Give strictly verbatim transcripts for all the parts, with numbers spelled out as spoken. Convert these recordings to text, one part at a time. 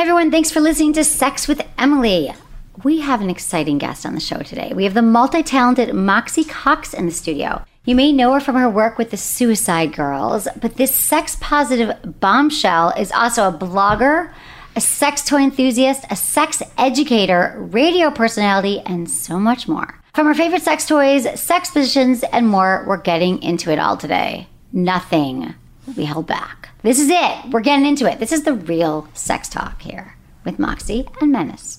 Hi, everyone. Thanks for listening to Sex with Emily. We have an exciting guest on the show today. We have the multi-talented Moxie Cox in the studio. You may know her from her work with the Suicide Girls, but this sex-positive bombshell is also a blogger, a sex toy enthusiast, a sex educator, radio personality, and so much more. From her favorite sex toys, sex positions, and more, we're getting into it all today. Nothing will be held back. This is it. We're getting into it. This is the real sex talk here with Moxie and Menace.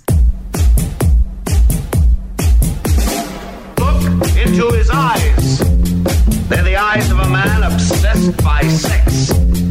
Look into his eyes. They're the eyes of a man obsessed by sex.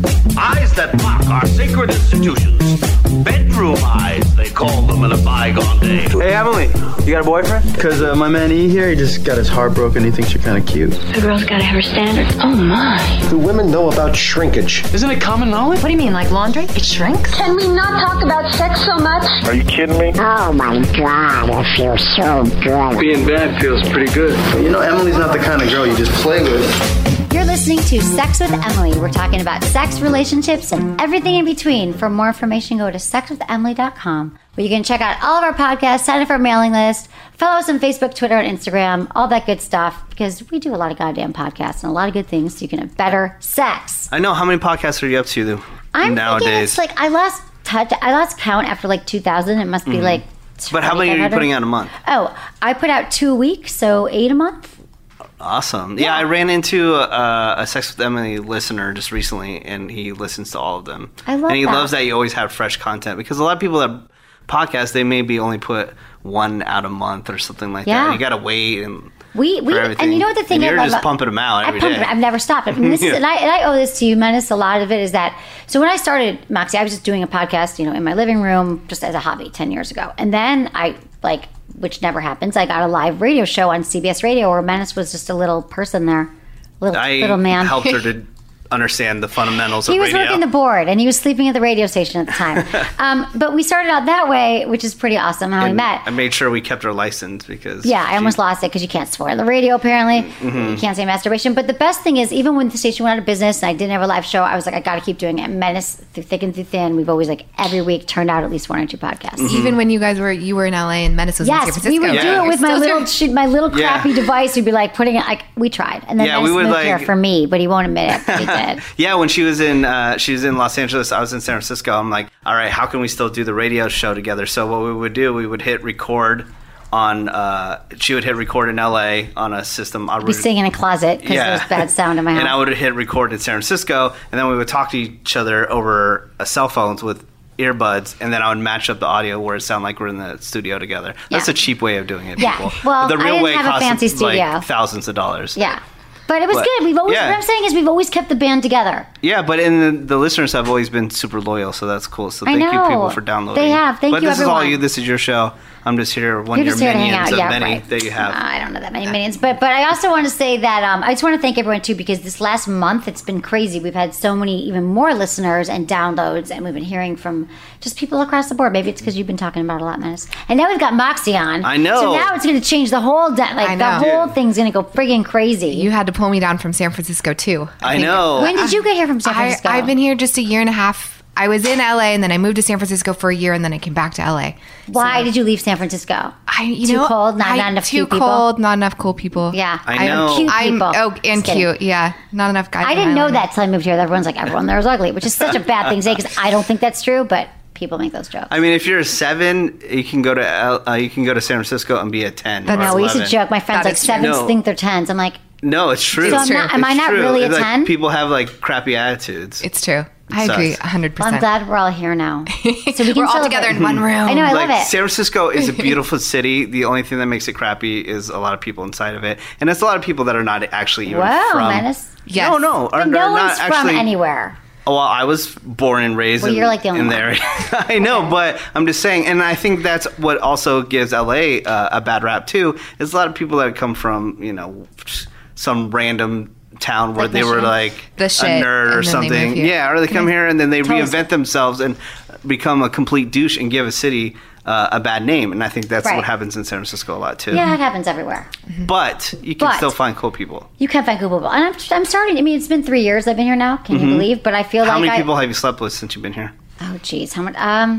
Eyes that mock our sacred institutions. Bedroom eyes, they call them in a bygone day. Hey, Emily, you got a boyfriend? Because uh, my man E here, he just got his heart broken. He thinks you're kind of cute. The girl's got to have her standards. Oh, my. Do women know about shrinkage? Isn't it common knowledge? What do you mean, like laundry? It shrinks? Can we not talk about sex so much? Are you kidding me? Oh, my God, it feels so good. Being bad feels pretty good. You know, Emily's not the kind of girl you just play with. You're listening to Sex with Emily. We're talking about sex, relationships, and everything in between. For more information, go to sex with emily dot com, where you can check out all of our podcasts, sign up for our mailing list, follow us on Facebook, Twitter, and Instagram, all that good stuff, because we do a lot of goddamn podcasts and a lot of good things so you can have better sex. I know. How many podcasts are you up to, though, I'm nowadays? thinking it's like, I lost touch, I lost count after like two thousand. It must be mm-hmm. like But how many are you putting out a month? Oh, I put out two a week, so eight a month. Awesome. Yeah, yeah, I ran into a, a Sex with Emily listener just recently, and he listens to all of them. I love And he that. loves that you always have fresh content, because a lot of people that podcast, they maybe only put one out a month or something like yeah. that. You got to wait and we we for everything. And you know what the thing and you're I just love, pumping them out every I pump day. It, I've never stopped. I mean, this yeah. is, and I, and I owe this to you, Menace. A lot of it is that. So when I started Moxie, I was just doing a podcast, you know, in my living room, just as a hobby, ten years ago, and then I like. Which never happens. I got a live radio show on C B S Radio where Menace was just a little person there, little I little man. helped her to understand the fundamentals he of was radio. working the board, and he was sleeping at the radio station at the time. um, but we started out that way, which is pretty awesome. How and we met. I made sure we kept her license because yeah, I she, almost lost it because you can't swear on the radio. Apparently, mm-hmm. you can't say masturbation. But the best thing is, even when the station went out of business and I didn't have a live show, I was like, I got to keep doing it. Menace, through thick and through thin, we've always like every week turned out at least one or two podcasts. Mm-hmm. Even when you guys were you were in L A and Menace was yes, in San Francisco. we would yeah. do it with my little sh- my little crappy yeah. device. We'd be like putting it like we tried, and then yeah, Menace we would moved like, here for me, but he won't admit it. But he did. Yeah, when she was in uh, she was in Los Angeles, I was in San Francisco. I'm like, all right, how can we still do the radio show together? So what we would do, we would hit record on. Uh, she would hit record in L A on a system. I would be sitting in a closet because yeah. there's bad sound in my house. And I would hit record in San Francisco, and then we would talk to each other over uh, cell phones with earbuds, and then I would match up the audio where it sounded like we're in the studio together. That's Yeah. a cheap way of doing it, Yeah. people. Well, the I real didn't way have a costs fancy studio. like thousands of dollars. Yeah. But it was But, good. We've always, yeah. what I'm saying is we've always kept the band together. Yeah, but and the, the listeners have always been super loyal, so that's cool. So I thank you, know. people, for downloading. They have. Thank but you, this is all everyone. you. This is your show. I'm just here, one You're of just your here to hang minions out. of Yeah, many right. that you have. I don't know that many minions. But but I also want to say that um, I just want to thank everyone, too, because this last month, it's been crazy. We've had so many, even more listeners and downloads, and we've been hearing from just people across the board. Maybe it's because you've been talking about it a lot, Menace. And now we've got Moxie on. I know. So now it's going to change the whole, da- like I the know. whole thing's going to go friggin' crazy. You had to pull me down from San Francisco too. I think. know. When did you get here from San I, Francisco? I've been here just a year and a half. I was in L A and then I moved to San Francisco for a year and then I came back to L A. Why So- did you leave San Francisco? I, you Too know, cold? Not- I- not enough too cute people? cold, not enough cool people. Yeah. I know. Cute I'm people. oh Just and kidding. cute, yeah. Not enough guys. I on didn't know Island. that till I moved here. Everyone's like, everyone there is ugly, which is such a bad thing to say because I don't think that's true, but people make those jokes. I mean, if you're a seven, you can go to L- uh, you can go to San Francisco and be a ten. That's- or No, we used to eleven. joke. My friends That like is true. sevens No. think they're tens. I'm like, No, it's true. so It's I'm not, am I It's not true. really a It's like, ten? people have like crappy attitudes. It's true. I sucks. agree one hundred Well, I'm percent. glad we're all here now. So we can We're all celebrate. together in one room. I know, I like love it. San Francisco is a beautiful city. The only thing that makes it crappy is a lot of people inside of it, and it's a lot of people that are not actually even Whoa, from. Menace. Yes. No, no, are, no are one's not from actually. anywhere. Well, I was born and raised Well, in, you're like the only in one. there. I know, but I'm just saying, and I think that's what also gives L A uh, a bad rap too. Is a lot of people that come from, you know, some random town where Like they were Michigan? like The a shit, nerd and or then they something. move here. Yeah, or they come here and then they Tell us. reinvent themselves and become a complete douche and give a city uh, a bad name. And I think that's Right. what happens in San Francisco a lot too. Yeah, it happens everywhere. But you can But- still find cool people. You can find cool people. And I'm, I'm starting, I mean, it's been three years I've been here now. Can you believe? But I feel Mm-hmm. How like many I, people have you slept with since you've been here? oh, geez. How much? Um,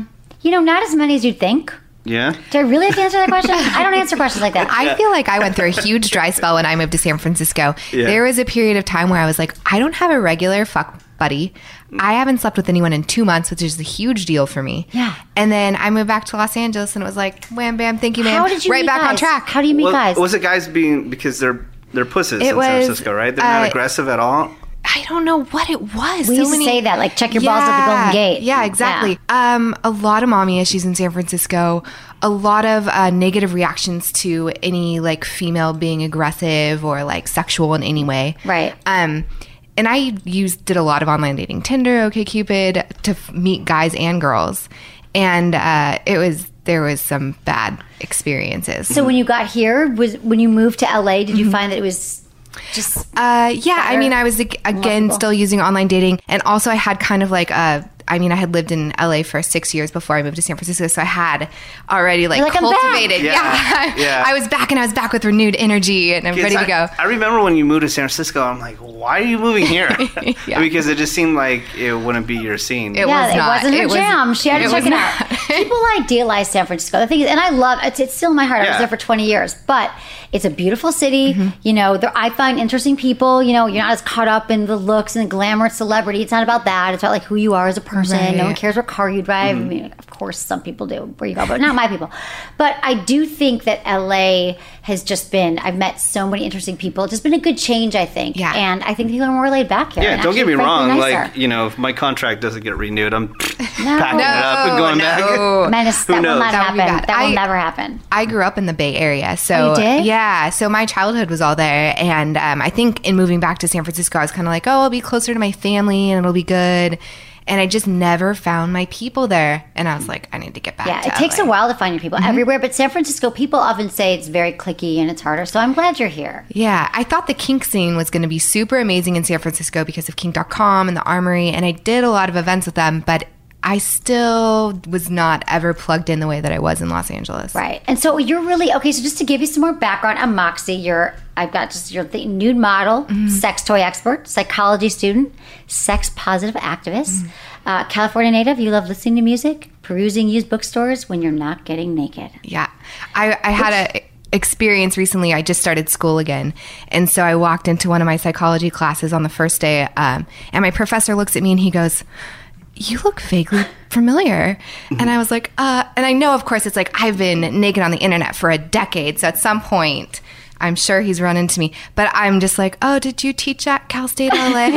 You know, not as many as you'd think. Yeah. Do I really have to answer that question? I don't answer questions like that. I feel like I went through a huge dry spell when I moved to San Francisco. Yeah. There was a period of time where I was like, I don't have a regular fuck buddy. I haven't slept with anyone in two months, which is a huge deal for me. Yeah. And then I moved back to Los Angeles and it was like, wham, bam, thank you, man. How did you right meet back guys? on track. How do you meet Well, guys? was it guys being because they're they're pussies It in was, San Francisco, right? They're not uh, aggressive at all. I don't know what it was. We so used to many, say that, like, check your balls at the Golden Gate. Yeah, exactly. Um, a lot of mommy issues in San Francisco. A lot of uh, negative reactions to any like female being aggressive or like sexual in any way. Right. Um, and I used did a lot of online dating, Tinder, OkCupid, to f- meet guys and girls, and uh, it was there was some bad experiences. So when you got here, was when you moved to L A, did you find that it was just Uh, yeah, I better? mean, I was ag- again people. still using online dating, and also I had kind of like a. I mean, I had lived in L A for six years before I moved to San Francisco, so I had already like, You're like, I'm back. cultivated. Yeah. Yeah. Yeah. I was back, and I was back with renewed energy, and I'm ready I, to go. I remember when you moved to San Francisco, I'm like, why are you moving here? Yeah. Because it just seemed like it wouldn't be your scene. It yeah, was it not. wasn't her It was- jam. She had to it check was it not. out. People idealize San Francisco. The thing is, and I love it's, it's still in my heart. I was Yeah. there for twenty years, but it's a beautiful city. Mm-hmm. You know, there, I find interesting people. You know, you're not as caught up in the looks and the glamour of celebrity. It's not about that. It's about like who you are as a person. Right. No one cares what car you drive. I mean, of course, some people do where you go, but not my people. But I do think that L A has just been. I've met so many interesting people. It's just been a good change, I think. Yeah. And I think people are more laid back here. Yeah, and don't get actually, me frankly, wrong. nicer. Like, you know, if my contract doesn't get renewed, I'm No. packing it up and going back. no. Menace, Who that will knows? not That would be happen. bad. That will I- never happen. I grew up in the Bay Area, so Oh, you did? yeah. So my childhood was all there, and um, I think in moving back to San Francisco, I was kind of like, oh, I'll be closer to my family, and it'll be good. And I just never found my people there, and I was like, I need to get back. Yeah, to it takes L A. a while to find your people everywhere, but San Francisco, people often say it's very cliquey and it's harder, so I'm glad you're here. Yeah, I thought the kink scene was going to be super amazing in San Francisco because of kink dot com and the Armory, and I did a lot of events with them, but I still was not ever plugged in the way that I was in Los Angeles. Right. And so you're really, okay, so just to give you some more background on Moxie, you're, I've got just your the nude model, sex toy expert, psychology student, sex positive activist, uh, California native, you love listening to music, perusing used bookstores when you're not getting naked. Yeah. I, I had a experience recently. I just started school again. And so I walked into one of my psychology classes on the first day, um, and my professor looks at me and he goes, you look vaguely familiar. And I was like, uh, and I know, of course, it's like I've been naked on the internet for a decade. So at some point, I'm sure he's run into me. But I'm just like, oh, did you teach at Cal State L A?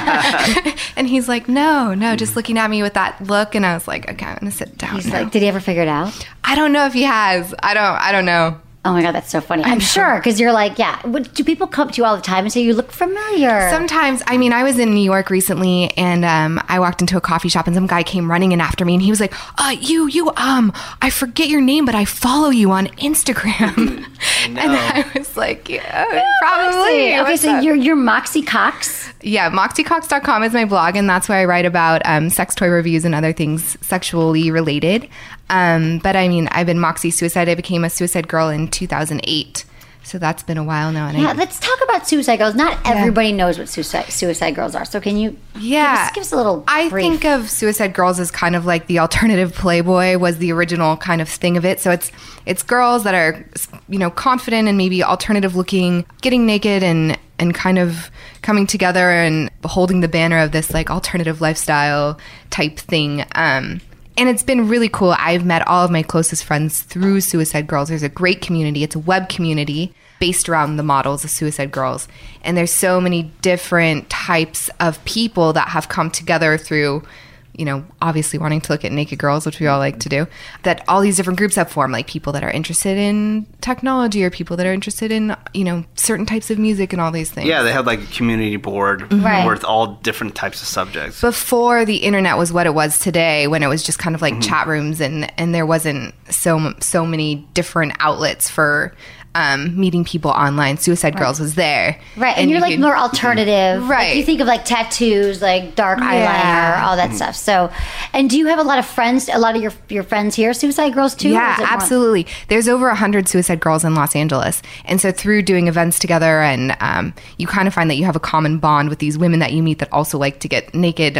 And he's like, no, no, just looking at me with that look. And I was like, okay, I'm going to sit down He's now. like, did he ever figure it out? I don't know if he has. I don't, I don't know. Oh my God, that's so funny. I'm sure, because you're like, yeah. What, do people come to you all the time and say, you look familiar? Sometimes, I mean, I was in New York recently, and um, I walked into a coffee shop, and some guy came running in after me, and he was like, "Uh, you, you, um, I forget your name, but I follow you on Instagram." And I was like, "Yeah, probably." Okay, What's so up? you're, you're Moxie Cox. Yeah, moxie cox dot com is my blog, and that's where I write about um, sex toy reviews and other things sexually related. Um, but I mean, I've been Moxie Suicide. I became a suicide girl in two thousand eight. So that's been a while now. And Yeah, I, let's talk about Suicide Girls. Not everybody knows what suicide, suicide Girls are. So can you Yeah. give us, give us a little I brief? think of Suicide Girls as kind of like the alternative Playboy was the original kind of thing of it. So it's it's girls that are, you know, confident and maybe alternative looking, getting naked and and kind of coming together and holding the banner of this like alternative lifestyle type thing. Um, and it's been really cool. I've met all of my closest friends through Suicide Girls. There's a great community. It's a web community based around the models of Suicide Girls. And there's so many different types of people that have come together through, you know, obviously wanting to look at naked girls, which we all like to do, that all these different groups have formed, like people that are interested in technology or people that are interested in, you know, certain types of music and all these things. Yeah, they had like a community board Right. with all different types of subjects. Before the internet was what it was today, when it was just kind of like chat rooms and, and there wasn't so so many different outlets for um, meeting people online. Suicide Girls was there. Right, and, you're you like could- more alternative. Like, Right. you think of like tattoos, like dark eyeliner, Yeah. all that stuff. So, and do you have a lot of friends, a lot of your your friends here, Suicide Girls too? or Yeah, is it more- absolutely. There's over a hundred Suicide Girls in Los Angeles, and so through doing events together, and um, you kind of find that you have a common bond with these women that you meet that also like to get naked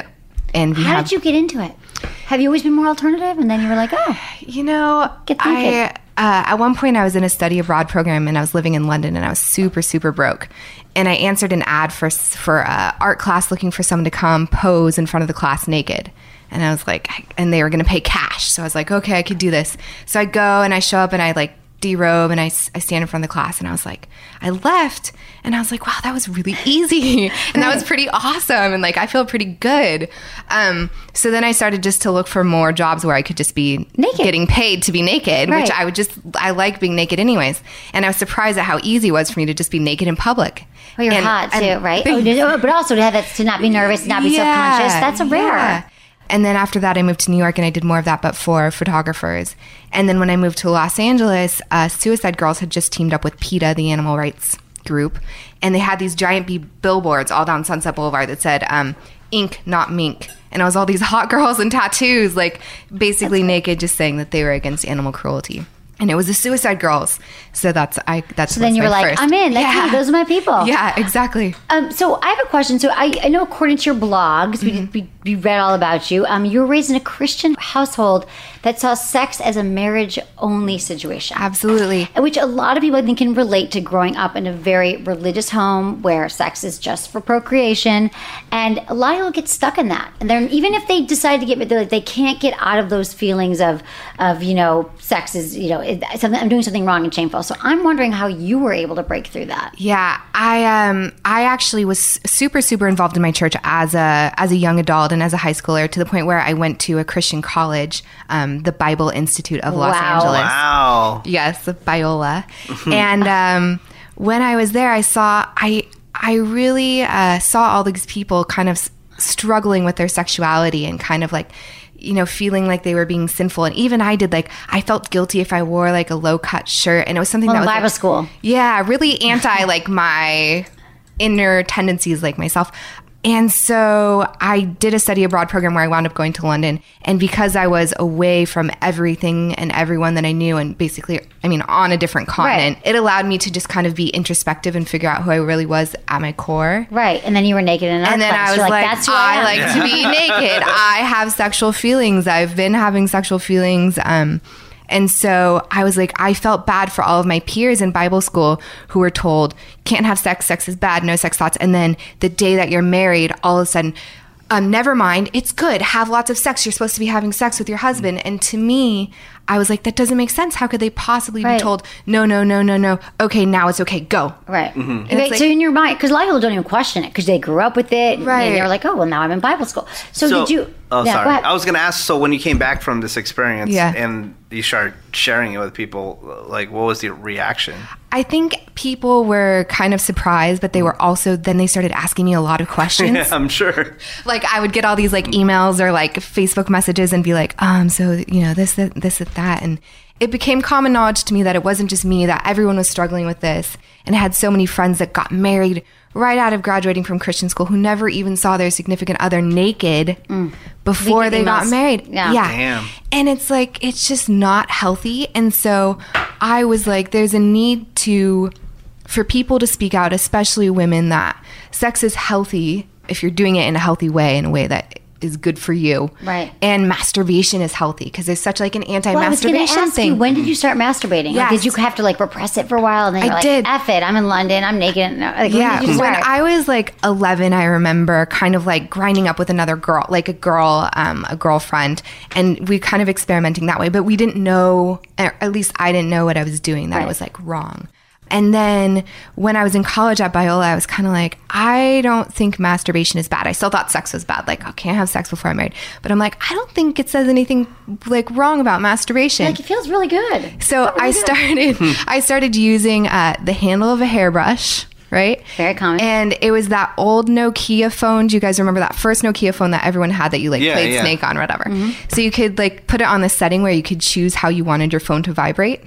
and we How have, did you get into it? Have you always been more alternative? And then you were like, oh, you know, Get thinking. I, uh, at one point I was in a study abroad program and I was living in London and I was super, super broke. And I answered an ad for, for uh, art class looking for someone to come pose in front of the class naked. And I was like, and they were going to pay cash. So I was like, okay, I could do this. So I go and I show up and I like derobe and I, I stand in front of the class and I was like, I left and I was like, wow, that was really easy. And that was pretty awesome. And like, I feel pretty good. Um, so then I started just to look for more jobs where I could just be naked, getting paid to be naked, right. which I would just, I like being naked anyways. And I was surprised at how easy it was for me to just be naked in public. Well, you're and, hot too, and, right? Oh, did- but also to have that, to not be nervous, not be yeah, self-conscious. That's a rare. Yeah. And then after that, I moved to New York and I did more of that, but for photographers. And then when I moved to Los Angeles, uh, Suicide Girls had just teamed up with PETA, the animal rights group. And they had these giant b- billboards all down Sunset Boulevard that said, um, ink, not mink. And it was all these hot girls in tattoos, like basically naked, just saying that they were against animal cruelty. And it was the Suicide Girls. So that's I. That's So then you were like, first. I'm in. That's yeah. me. Those are my people. Yeah, exactly. Um, so I have a question. So I, I know according to your blogs, Mm-hmm. we, we, we read all about you. Um, you were raised in a Christian household that saw sex as a marriage-only situation. Absolutely. Which a lot of people, I think, can relate to growing up in a very religious home where sex is just for procreation. And a lot of people get stuck in that. And then even if they decide to get, they can't get out of those feelings of, of you know, sex is, you know, it, something, I'm doing something wrong and shameful. So I'm wondering how you were able to break through that. Yeah, I um I actually was super super involved in my church as a as a young adult and as a high schooler, to the point where I went to a Christian college, um, the Bible Institute of Los Wow. Angeles. Wow. Yes, Biola. And um, when I was there, I saw I I really uh, saw all these people kind of s- struggling with their sexuality and kind of like, you know, feeling like they were being sinful. And even I did, like, I felt guilty if I wore like a low cut shirt. And it was something Well, that was Bible like, school. Yeah, really anti like my inner tendencies like myself. And so I did a study abroad program where I wound up going to London. And because I was away from everything and everyone that I knew, and basically, I mean, on a different continent, Right. it allowed me to just kind of be introspective and figure out who I really was at my core. Right. And then you were naked in another And then class. I was You're like, that's who I, I am. like to be naked. I have sexual feelings. I've been having sexual feelings. Um, and so I was like, I felt bad for all of my peers in Bible school who were told, can't have sex, sex is bad, no sex thoughts. And then the day that you're married, all of a sudden, um, never mind, it's good. Have lots of sex. You're supposed to be having sex with your husband. And to me, I was like, that doesn't make sense. How could they possibly Right. be told, no, no, no, no, no. Okay, now it's okay. Go. Right. And Right. it's So like- in your mind, because a lot of people don't even question it because they grew up with it. Right. And they're like, oh, well, now I'm in Bible school. So, So- did you? Oh, yeah, sorry. go ahead. I was going to ask. So, when you came back from this experience, Yeah. and you started sharing it with people, like, what was the reaction? I think people were kind of surprised, but they were also, then they started asking me a lot of questions. Yeah, I'm sure. Like I would get all these like emails or like Facebook messages and be like, um, so, you know, this, this, this, that. And it became common knowledge to me that it wasn't just me, that everyone was struggling with this. And I had so many friends that got married right out of graduating from Christian school who never even saw their significant other naked before Naked they got emails. married. Yeah. Damn. And it's like, it's just not healthy. And so I was like, there's a need to, for people to speak out, especially women, that sex is healthy if you're doing it in a healthy way, in a way that is good for you. Right. And masturbation is healthy because there's such like an Well, I was going to anti-masturbation ask thing. you, when did you start masturbating? Like, Yes. did you have to like repress it for a while? And then I you're like, did. F it, I'm in London, I'm naked. Like, Yeah, when did you when start? I was like eleven, I remember kind of like grinding up with another girl, like a girl, um, a girlfriend, and we kind of experimenting that way. But we didn't know, or at least I didn't know what I was doing, that Right. it was like wrong. And then when I was in college at Biola, I was kind of like, I don't think masturbation is bad. I still thought sex was bad. Like, I can't have sex before I'm married. But I'm like, I don't think it says anything like wrong about masturbation. like, it feels really good. So I started, I started using uh, the handle of a hairbrush, right? Very common. And it was that old Nokia phone. Do you guys remember that first Nokia phone that everyone had that you like Yeah, played yeah. Snake on or whatever? Mm-hmm. So you could like put it on the setting where you could choose how you wanted your phone to vibrate.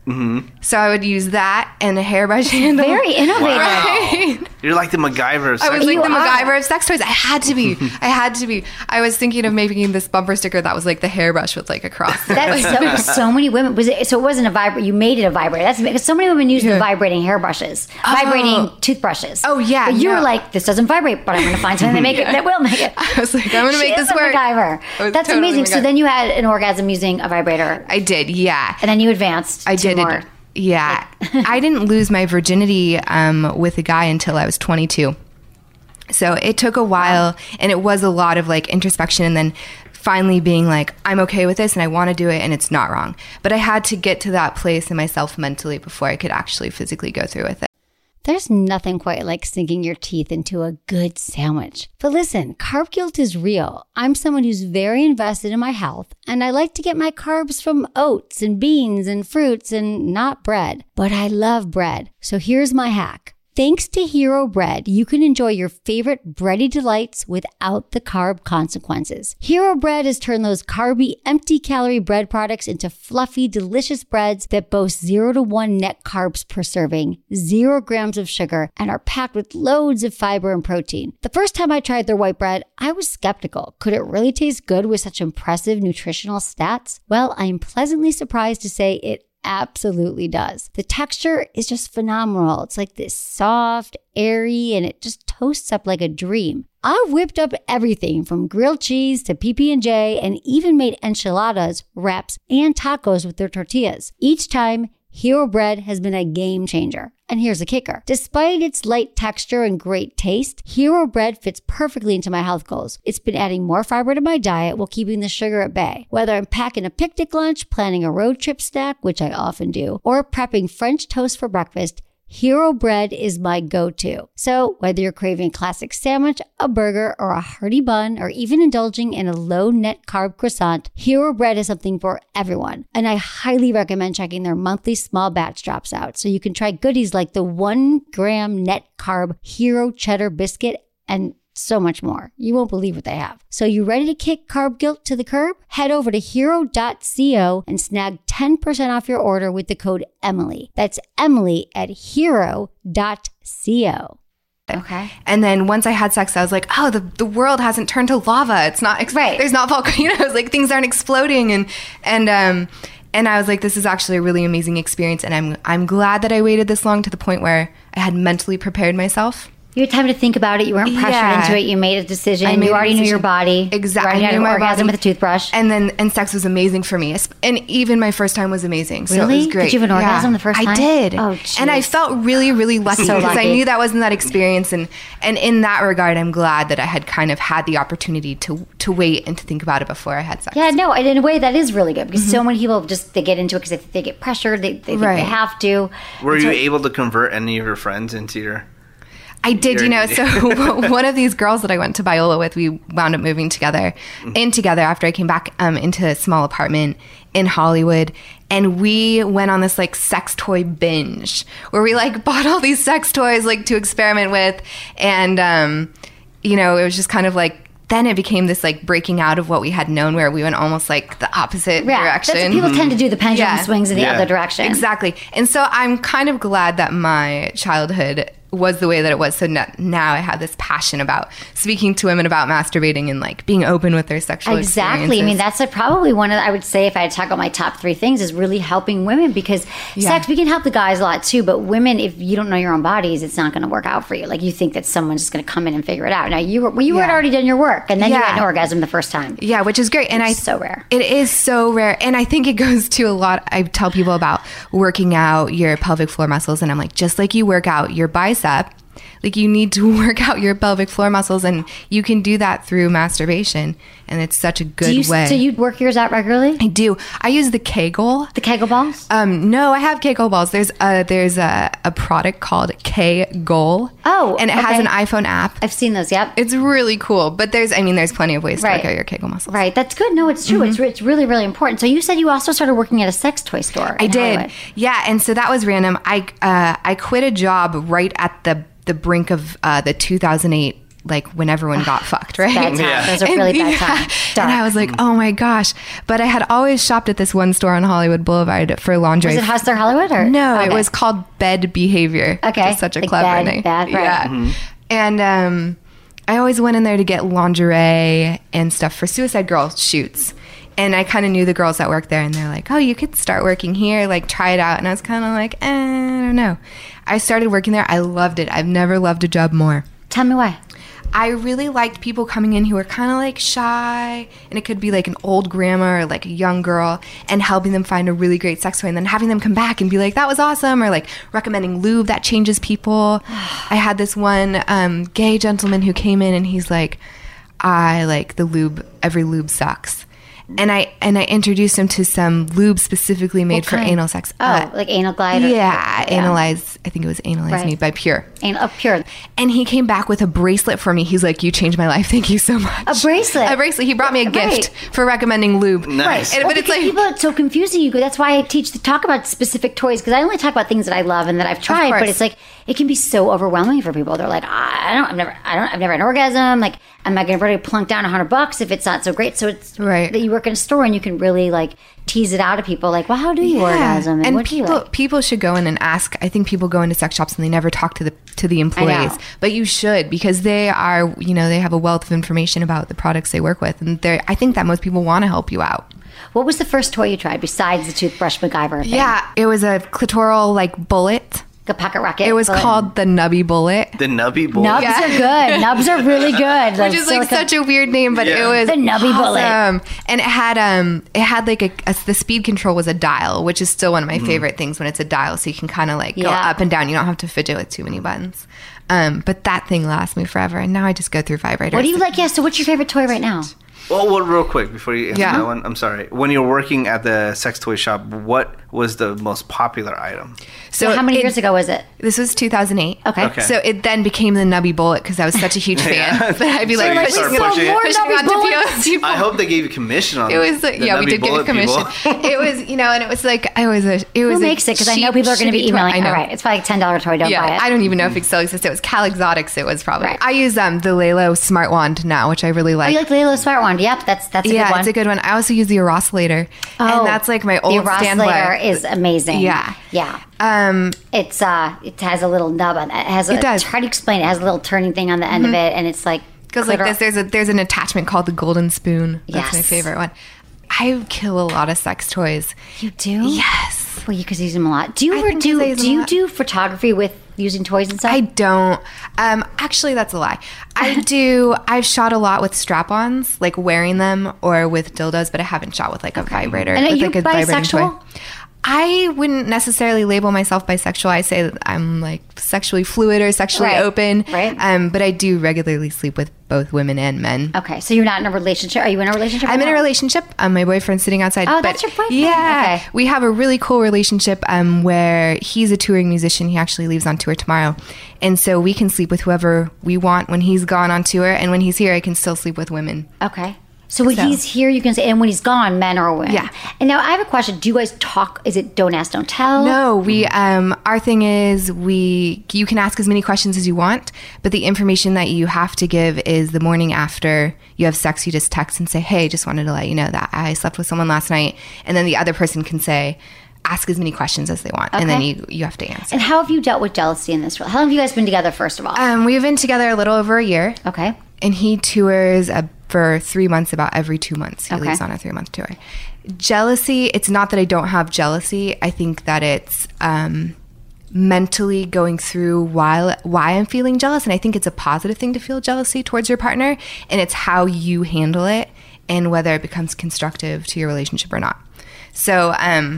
Mm-hmm. So I would use that and a hairbrush handle. Very innovative. Right? You're like the MacGyver of sex I was like You the are. MacGyver of sex toys. I had to be. I had to be. I was thinking of making this bumper sticker that was like the hairbrush with like a cross. That's so, so many women. Was it, so it wasn't a vibrator. You made it a vibrator. That's because so many women use the Yeah. vibrating hairbrushes, vibrating toothbrushes. Oh, yeah, But you no. were like, this doesn't vibrate, but I'm going to find something that make it that will make it. I was like, I'm going to She make is this a work. MacGyver. I was That's totally amazing. So MacGyver. then you had an orgasm using a vibrator, I did, yeah. and then you advanced. I to did. more. Yeah. I didn't lose my virginity um, with a guy until I was twenty-two. So it took a while, and it was a lot of like introspection, and then finally being like, I'm okay with this and I want to do it and it's not wrong. But I had to get to that place in myself mentally before I could actually physically go through with it. There's nothing quite like sinking your teeth into a good sandwich. But listen, carb guilt is real. I'm someone who's very invested in my health, and I like to get my carbs from oats and beans and fruits and not bread. But I love bread. So here's my hack. Thanks to Hero Bread, you can enjoy your favorite bready delights without the carb consequences. Hero Bread has turned those carby, empty-calorie bread products into fluffy, delicious breads that boast zero to one net carbs per serving, zero grams of sugar, and are packed with loads of fiber and protein. The first time I tried their white bread, I was skeptical. Could it really taste good with such impressive nutritional stats? Well, I am pleasantly surprised to say it absolutely does. The texture is just phenomenal. It's like this soft, airy, and it just toasts up like a dream. I've whipped up everything from grilled cheese to P B and J and even made enchiladas, wraps, and tacos with their tortillas. Each time, Hero Bread has been a game changer. And here's the kicker. Despite its light texture and great taste, Hero Bread fits perfectly into my health goals. It's been adding more fiber to my diet while keeping the sugar at bay. Whether I'm packing a picnic lunch, planning a road trip snack, which I often do, or prepping French toast for breakfast, Hero Bread is my go-to. So whether you're craving a classic sandwich, a burger, or a hearty bun, or even indulging in a low net carb croissant, Hero Bread is something for everyone. And I highly recommend checking their monthly small batch drops out so you can try goodies like the one gram net carb Hero Cheddar Biscuit and so much more. You won't believe what they have. So you ready to kick carb guilt to the curb? Head over to hero dot co and snag ten percent off your order with the code Emily. That's Emily at hero dot co. Okay. And then once I had sex, I was like, oh, the, the world hasn't turned to lava. It's not, ex- Right. There's not volcanoes. Like things aren't exploding. And, and, um, and I was like, this is actually a really amazing experience. And I'm, I'm glad that I waited this long to the point where I had mentally prepared myself. You had time to think about it. You weren't pressured Yeah. into it. You made a decision. I made you a already knew your decision. body. Exactly. You already I had knew an my orgasm body. with a toothbrush. And then, and sex was amazing for me. Es- And even my first time was amazing. So Really? it was great. Did you have an orgasm the first time? I did. Oh, and I jeez. felt really, really lucky So because I lucky. knew that wasn't that experience. And, and in that regard, I'm glad that I had kind of had the opportunity to, to wait and to think about it before I had sex. Yeah, no, and in a way that is really good because so many people just, they get into it because they, they get pressured. They, they think Right. they have to. Were And you so- able to convert any of your friends into your... I did, you know. You're- So one of these girls that I went to Biola with, we wound up moving together, in together after I came back um, into a small apartment in Hollywood, and we went on this like sex toy binge where we like bought all these sex toys like to experiment with, and um, you know, it was just kind of like. Then it became this like breaking out of what we had known, where we went almost like the opposite Yeah, direction. that's what people tend to do. The pendulum Yeah. swings in the Yeah. other direction. Exactly. And so I'm kind of glad that my childhood was the way that it was. So no- now I have this passion about speaking to women about masturbating and like being open with their sexual Exactly. I mean, experiences. that's a, probably one of the, I would say if I had to talk about my top three things is really helping women because Yeah. sex, we can help the guys a lot too, but women, if you don't know your own bodies, it's not going to work out for you. Like you think that someone's just going to come in and figure it out. Now you were, well, you Yeah. had already done your work and then you Yeah. had an orgasm the first time. Yeah, which is great. And I so rare. It is so rare. And I think it goes to a lot. I tell people about working out your pelvic floor muscles. And I'm like, just like you work out your bicep, like you need to work out your pelvic floor muscles. And you can do that through masturbation. And it's such a good Do you, way. so you work yours out regularly? I do. I use the Kegel. The Kegel balls? Um, no, I have Kegel balls. There's a, there's a, a product called Kegel. Oh, and it has okay. an iPhone app. I've seen those, yep. It's really cool. But there's, I mean, there's plenty of ways to Right. work out your Kegel muscles. Right, that's good. No, it's true. It's, re- it's really, really important. So you said you also started working at a sex toy store. I in did. Hollywood. Yeah, and so that was random. I uh, I quit a job right at the the brink of uh, the two thousand eight like when everyone got fucked, right? Bad time. Yeah. Those are And- really bad yeah. time. And I was like, oh my gosh. But I had always shopped at this one store on Hollywood Boulevard for lingerie. Was it Hustler Hollywood or No, it Okay. was called Bed Behavior. Okay. Which is such a Like clever bed, name. bad, right. Yeah. Mm-hmm. And um, I always went in there to get lingerie and stuff for Suicide Girl shoots. And I kind of knew the girls that worked there, and they're like, oh, you could start working here, like try it out. And I was kind of like, eh, I don't know. I started working there. I loved it. I've never loved a job more. Tell me why. I really liked people coming in who were kind of like shy, and it could be like an old grandma or like a young girl, and helping them find a really great sex toy, and then having them come back and be like, that was awesome, or like recommending lube that changes people. I had this one um, gay gentleman who came in, and he's like, I like the lube, every lube sucks. And I and I introduced him to some lube specifically made What for kind? anal sex. Oh, Uh, like anal glide? Or, yeah, Analyze. I think it was Analyze Right. Me by Pure. Anal, oh, pure. And he came back with a bracelet for me. He's like, you changed my life. Thank you so much. A bracelet? A bracelet. He brought me a Right. gift for recommending lube. Nice. And, Well, but it's because like, people, it's so confusing. You go. That's why I teach to talk about specific toys, because I only talk about things that I love and that I've tried. course. But it's like it can be so overwhelming for people. They're like, I don't, I've never, I don't, I've never had an orgasm. Like, am I going to really plunk down a hundred bucks if it's not so great? So it's Right. that you work in a store and you can really like tease it out of people. Like, well, how do you orgasm? and what do you people like? people should go in and ask. I think people go into sex shops and they never talk to the to the employees, know. but you should, because they are, you know, they have a wealth of information about the products they work with, and they I think that most people want to help you out. What was the first toy you tried besides the toothbrush MacGyver thing? Yeah, it was a clitoral like bullet. The pocket rocket. It was bullet. called the Nubby Bullet. The Nubby Boy. Nubs Yeah. are good. Nubs are really good. Which is like such a weird name, but Yeah. it was The Nubby Bullet. awesome. And it had um, it had like a, a the speed control was a dial, which is still one of my favorite things when it's a dial, so you can kind of like go Yeah. up and down. You don't have to fidget with too many buttons. Um, but that thing lasts me forever, and now I just go through vibrators. What do you like? Yeah. So, what's your favorite toy right now? Well, well, real quick before you answer Yeah. that one, I'm sorry. When you're working at the sex toy shop, what was the most popular item? So, how many it- years ago was it? This was two thousand eight. Okay. Okay. So it then became the Nubby Bullet because I was such a huge fan. Yeah. But I'd be So like, you pushing, start pushing, pushing it. pushing Nubby onto Bullets? people. I hope they gave you commission on It was the like, yeah, we Nubby did get a Bullet commission. people. It was, you know, and it was like I was a. It was Who a makes it? Because I know cheap, people are going to be shitty toy. emailing. I know. All right, it's probably a ten dollar toy. Don't Yeah, buy it. I don't even know if it still exists. It was Cal Exotics. It was probably. Right. I use um the Lelo Smart Wand now, which I really Oh, like. you like the Lilo Smart Wand? Yep, that's that's a yeah, good one. it's a good one. I also use the Eroscillator, Oh, and that's like my the old standby. Eroscillator is amazing. Yeah. yeah. Um, It's uh, it has a little nub on it. It has. A, It does. Try to explain. It has a little turning thing on the end of it, and it's like goes like clitor- this. There's a there's an attachment called the Golden Spoon. That's my Yes. favorite one. I kill a lot of sex toys. You do? Yes. Well, you could use them a lot. Do you I ever think do? I use them Do a you lot. do photography with using toys and stuff? I don't. Um, actually, that's a lie. I do. I've shot a lot with strap-ons, like wearing them, or with dildos, but I haven't shot with like a vibrator. And are with, you like a vibrating bisexual? toy. I wouldn't necessarily label myself bisexual. I say that I'm like sexually fluid or sexually Right. open. Right. Um, but I do regularly sleep with both women and men. Okay, so you're not in a relationship. Are you in a relationship? I'm right in a now? relationship. Um, my boyfriend's sitting outside. Oh, but that's your boyfriend. Yeah, Okay. we have a really cool relationship um, where he's a touring musician. He actually leaves on tour tomorrow, and so we can sleep with whoever we want when he's gone on tour, and when he's here, I can still sleep with women. Okay. So when So- he's here, you can say, and when he's gone, men or women. Yeah. And now I have a question. Do you guys talk? Is it don't ask, don't tell? No, we um our thing is we you can ask as many questions as you want, but the information that you have to give is the morning after you have sex, you just text and say, "Hey, just wanted to let you know that I slept with someone last night." And then the other person can say ask as many questions as they want, and then Okay. you you have to answer. And how have you dealt with jealousy in this? How long have you guys been together? First of all. Um we've been together a little over a year. okay. And he tours uh, for three months, about every two months. He Okay. leaves on a three month tour. Jealousy, it's not that I don't have jealousy. I think that it's um, mentally going through why, why I'm feeling jealous. And I think it's a positive thing to feel jealousy towards your partner. And it's how you handle it and whether it becomes constructive to your relationship or not. So um,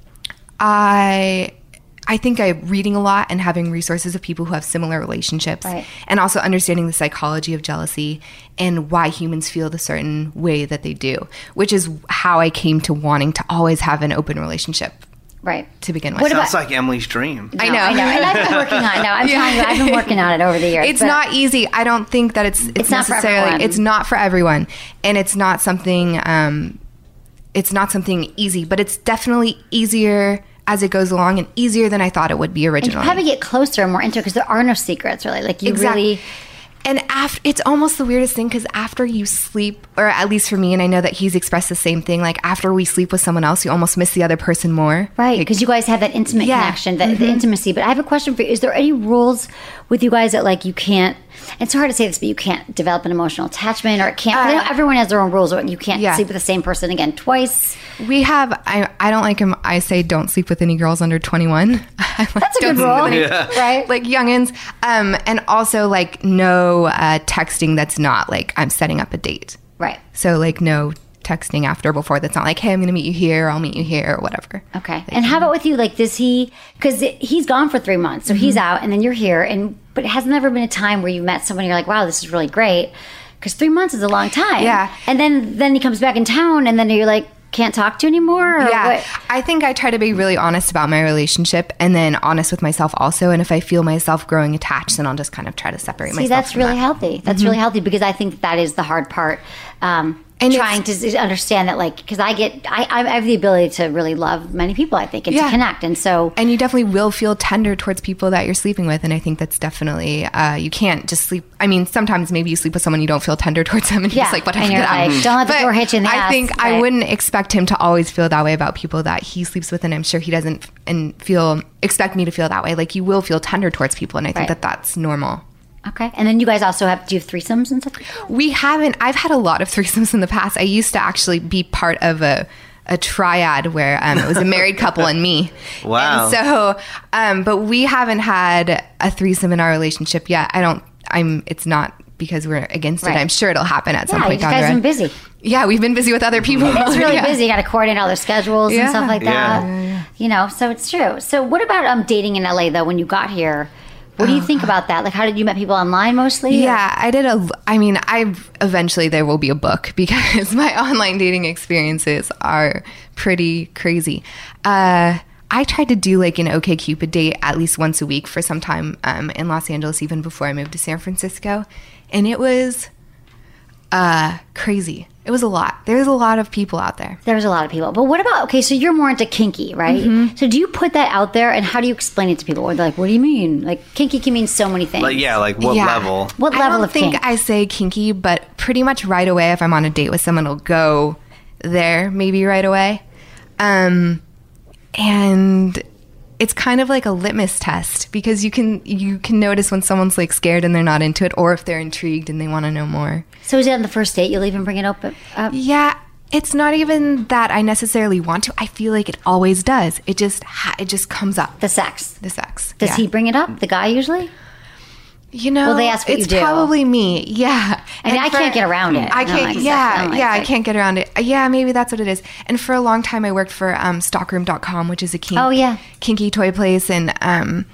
I. I think I'm reading a lot and having resources of people who have similar relationships, Right. and also understanding the psychology of jealousy and why humans feel the certain way that they do, which is how I came to wanting to always have an open relationship Right. to begin with. What Sounds about- like Emily's dream. I No, know. I know. And I've been working on it. No, I'm Yeah. telling you, I've been working on it over the years. It's but- not easy. I don't think that it's it's, It's not for necessarily everyone. it's not for everyone, and it's not something um, it's not something easy, but it's definitely easier as it goes along and easier than I thought it would be And you originally. probably get closer and more into it because there are no secrets, really. Like you Exactly. really. And after, it's almost the weirdest thing because after you sleep, or at least for me, and I know that he's expressed the same thing, like after we sleep with someone else, you almost miss the other person more. Right, because you guys have that intimate Yeah. connection, that Mm-hmm. the intimacy. But I have a question for you. Is there any rules with you guys that like you can't, it's hard to say this, but you can't develop an emotional attachment or it can't, I know Uh, everyone has their own rules, or you can't yeah. sleep with the same person again twice. We have, I, I don't like him, I say don't sleep with any girls under twenty-one. That's a good rule, right? Like youngins. Um, and also like no uh, texting that's not like I'm setting up a date. Right. So like no texting after or before that's not like, hey, I'm going to meet you here, I'll meet you here, or whatever. Okay. And how about with you? Like, does he, because he's gone for three months, so he's out and then you're here, and but it has never been a time where you met someone and you're like, wow, this is really great. Because three months is a long time. Yeah. And then, then he comes back in town and then you're like, can't talk to you anymore? Or Yeah, what? I think I try to be really honest about my relationship and then honest with myself also. And if I feel myself growing attached, then I'll just kind of try to separate See, myself that's from really that. healthy. That's really healthy because I think that is the hard part. Um, And trying to understand that, like, because I get, I, I have the ability to really love many people, I think, and Yeah. to connect. And so, And you definitely will feel tender towards people that you're sleeping with. And I think that's definitely, uh, you can't just sleep. I mean, sometimes maybe you sleep with someone you don't feel tender towards them. And you're Yeah, just like, whatever. and you're get out. like, don't let the But door hit you in the I ass. think I Right. wouldn't expect him to always feel that way about people that he sleeps with. And I'm sure he doesn't and feel, expect me to feel that way. Like you will feel tender towards people. And I think Right. that that's normal. okay. And then you guys also have, do you have threesomes and stuff? We haven't. I've had a lot of threesomes in the past. I used to actually be part of a a triad where um, it was a married couple and me. Wow. And so, um, but we haven't had a threesome in our relationship yet. I don't. I'm. It's not because we're against Right. it. I'm sure it'll happen at some Yeah, point you down guys the have road. been busy. Yeah, we've been busy with other people. It's really Yeah. busy. You got to coordinate all their schedules and Yeah. stuff like that. Yeah. You know, so it's true. So what about um, dating in L A, though, when you got here? What do you think about that? Like, how did you met people online mostly? or- Yeah, I did a. I mean, I eventually there will be a book because my online dating experiences are pretty crazy. Uh, I tried to do like an OkCupid date at least once a week for some time um, in Los Angeles, even before I moved to San Francisco, and it was uh, crazy. It was a lot. There's a lot of people out there. There's a lot of people. But what about, okay, so you're more into kinky, right? Mm-hmm. So do you put that out there and how do you explain it to people? Or they're like, what do you mean? Like, kinky can mean so many things. Like, yeah, like what Yeah. level? What I level don't of think kink? I say kinky, but pretty much right away, if I'm on a date with someone, it'll go there maybe right away. Um, and it's kind of like a litmus test because you can you can notice when someone's like scared and they're not into it, or if they're intrigued and they want to know more. So is it on the first date you'll even bring it up? up? Yeah, it's not even that I necessarily want to. I feel like it always does. It just ha- it just comes up. The sex. The sex. Does yeah. he bring it up? The guy usually? You know, Well, they ask what it's you do. probably me. Yeah. I mean, I can't get around it. I I don't can't. like sex. I yeah, don't like yeah, I sex. can't get around it. Uh, Yeah, maybe that's what it is. And for a long time, I worked for um, Stockroom dot com, which is a kink, Oh, yeah. kinky toy place, and um,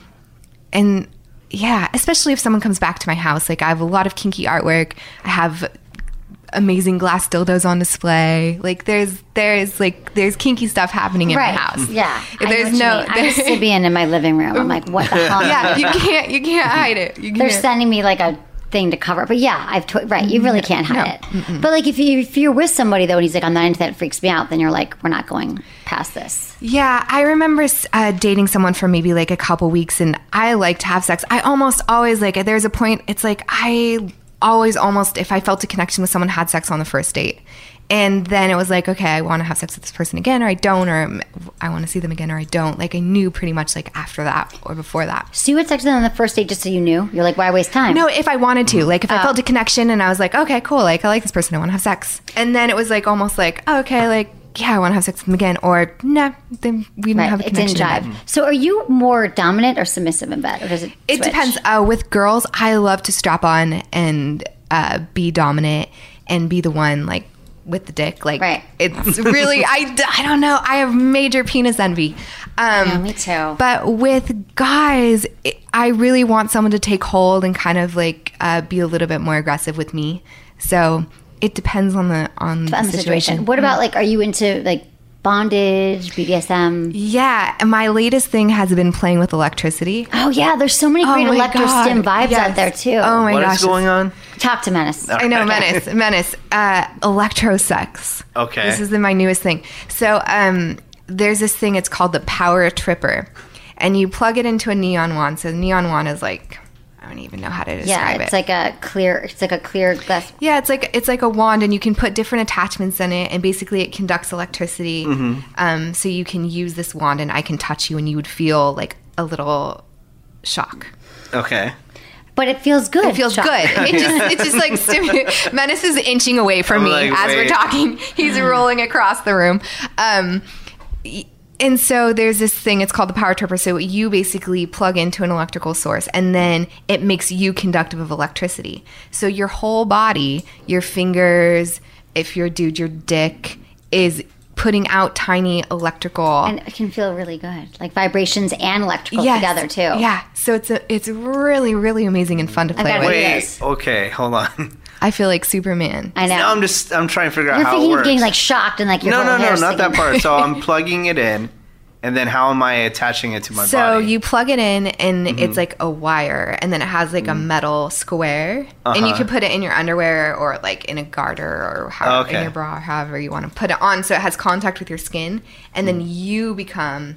and yeah, especially if someone comes back to my house, like I have a lot of kinky artwork. I have amazing glass dildos on display. Like there's there's like there's kinky stuff happening in Right. my house. Yeah. If I know there's what you no. mean. I'm a Sibian in my living room. I'm like, what the hell? yeah, you can't you can't hide it. You They're can't. sending me like a thing to cover it. But yeah, I've to- right. You really can't hide it. But like if you if you're with somebody though and he's like, I'm not into that, it freaks me out, then you're like, we're not going past this. Yeah, I remember uh, dating someone for maybe like a couple weeks, and I like to have sex. I almost always like. There's a point. It's like I always almost, if I felt a connection with someone, had sex on the first date, and then it was like, okay, I want to have sex with this person again, or I don't, or I want to see them again, or I don't. Like I knew pretty much like after that or before that. So you had sex with them on the first date just so you knew? You're like, why waste time? No, if I wanted to, like if I felt a connection and I was like, okay, cool, like I like this person, I want to have sex, and then it was like almost like, oh, okay, like. Yeah, I want to have sex with them again, or nah, then we didn't Right, have a it didn't connection. in jive. bed. So are you more dominant or submissive in bed? Or does it It switch? depends. Uh, with girls, I love to strap on and uh, be dominant and be the one like with the dick. Like, Right. it's really I, I don't know. I have major penis envy. Um, Yeah, me too. But with guys, it, I really want someone to take hold and kind of like uh, be a little bit more aggressive with me. So it depends on the on the on the situation. situation. What about like, are you into like bondage, B D S M? Yeah, and my latest thing has been playing with electricity. Oh yeah, there's so many great Oh my electro God. stim vibes Yes. out there too. Oh my What gosh, is going on? Talk to Menace. I know, menace, menace. Uh, electro sex. Okay. This is the, my newest thing. So um, there's this thing. It's called the Power Tripper, and you plug it into a neon wand. So the neon wand is like I don't even know how to describe Yeah, it. it's like a clear. It's like a clear glass. Yeah, it's like it's like a wand, and you can put different attachments in it, and basically it conducts electricity. Mm-hmm. Um, so you can use this wand, and I can touch you, and you would feel like a little shock. Okay. But it feels good. It feels Chuck. good. It just it's just like stimu- Menace is inching away from I'm me like, as wait. we're talking. He's rolling across the room. Um, y- and so there's this thing. It's called the power tripper. So you basically plug into an electrical source, and then it makes you conductive of electricity. So your whole body, your fingers, if you're a dude, your dick is putting out tiny electrical. And it can feel really good, like vibrations and electrical Yes. together too. Yeah. So it's a, it's really really amazing and fun to I've play got with. it. Wait. Yes. Okay. Hold on. I feel like Superman. I know. Now I'm just I'm trying to figure out You're how it thinking works. of getting like shocked and like your no, whole no, no, hair's not that sticking- part. So I'm plugging it in, and then how am I attaching it to my So body? you plug it in, and Mm-hmm. it's like a wire, and then it has like a metal square, and you Uh-huh. can put it in your underwear or like in a garter or how, Okay. in your bra, however you want to put it on, so it has contact with your skin, and then Mm. you become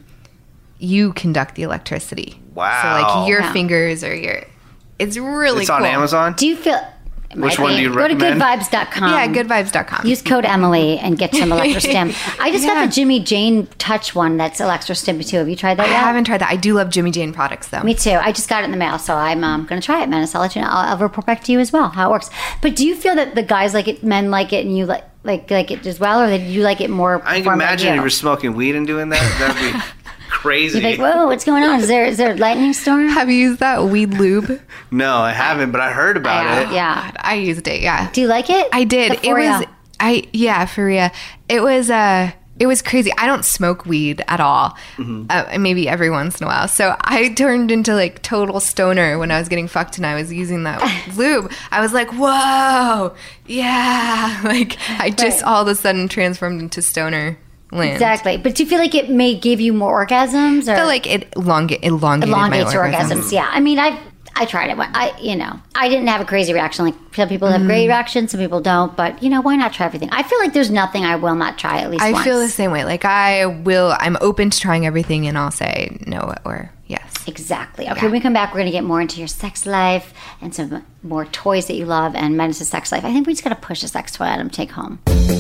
you conduct the electricity. Wow. So like your Wow. fingers or your, it's really it's cool. on Amazon. Do you feel? it Which might one be. do you Go recommend? to good vibes dot com. Yeah, good vibes dot com. Use code Emily and get some electrostim. I just Yeah. got the Jimmy Jane Touch one that's electrostim too. Have you tried that I yet? haven't tried that. I do love Jimmy Jane products though. Me too. I just got it in the mail, so I'm um, going to try it, Menace. I'll let you know. I'll, I'll report back to you as well how it works. But do you feel that the guys like it, men like it, and you like like like it as well, or that you like it more? I can performed by imagine you? you were smoking weed and doing that. That'd be crazy. You're like, whoa, what's going on? Is there is there a lightning storm? Have you used that weed lube? No, I haven't, but I heard about Yeah, it. yeah. I used it. Yeah. Do you like it? I did. Before it was ya? I yeah, for real. It was uh it was crazy. I don't smoke weed at all. Mm-hmm. Uh, maybe every once in a while. So I turned into like total stoner when I was getting fucked and I was using that lube. I was like, "Whoa. Yeah." Like I just Right. all of a sudden transformed into stoner land. Exactly. But do you feel like it may give you more orgasms, or I feel like it elonga- elongated elongates my your orgasms. orgasms? Yeah. I mean, I I tried it. I you know I didn't have a crazy reaction. Like some people have Mm. great reactions, some people don't. But you know, why not try everything? I feel like there's nothing I will not try at least I once. feel the same way. Like I will I'm open to trying everything and I'll say no or yes. Exactly. Okay, when we come back, we're going to get more into your sex life and some more toys that you love and Menace's sex life. I think we just got to push a sex toy at him, take home.